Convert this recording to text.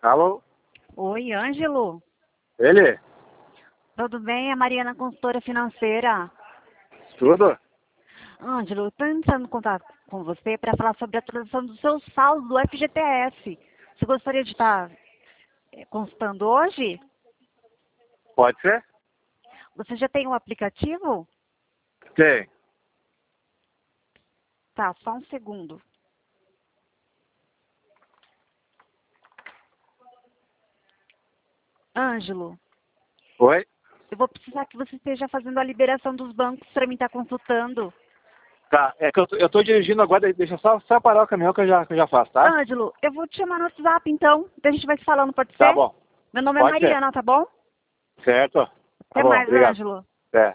Alô? Oi, Ângelo. Ele? Tudo bem? É a Mariana, consultora financeira. Tudo? Ângelo, eu estou entrando em contato com você para falar sobre a atualização do seu saldo do FGTS. Você gostaria de estar consultando hoje? Pode ser? Você já tem o aplicativo? Tem. Tá, só um segundo. Ângelo, Oi? eu vou precisar que você esteja fazendo a liberação dos bancos para mim estar consultando. Tá, é que eu tô dirigindo agora, deixa só parar o caminhão que eu já faço, tá? Ângelo, eu vou te chamar no WhatsApp então, daí a gente vai se falando, pode Tá ser? bom. Meu nome é Pode ser. Mariana, tá bom? Certo. Tá Até bom, mais, obrigado. Ângelo.